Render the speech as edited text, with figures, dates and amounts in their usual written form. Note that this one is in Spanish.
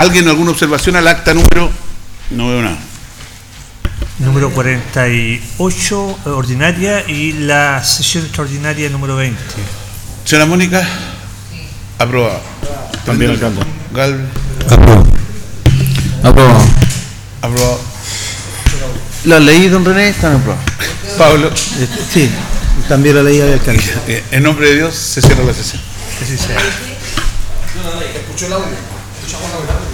¿Alguien alguna observación al acta número? No veo nada. Número 48, ordinaria, y la sesión extraordinaria número 20. Señora Mónica, aprobado. También alcalde. Galvez, Aprobado. Aprobado. aprobado. La ley, don René, están aprobadas. Pablo, Sí, también la ley del alcalde. en nombre de Dios se cierra la sesión. Que así sea.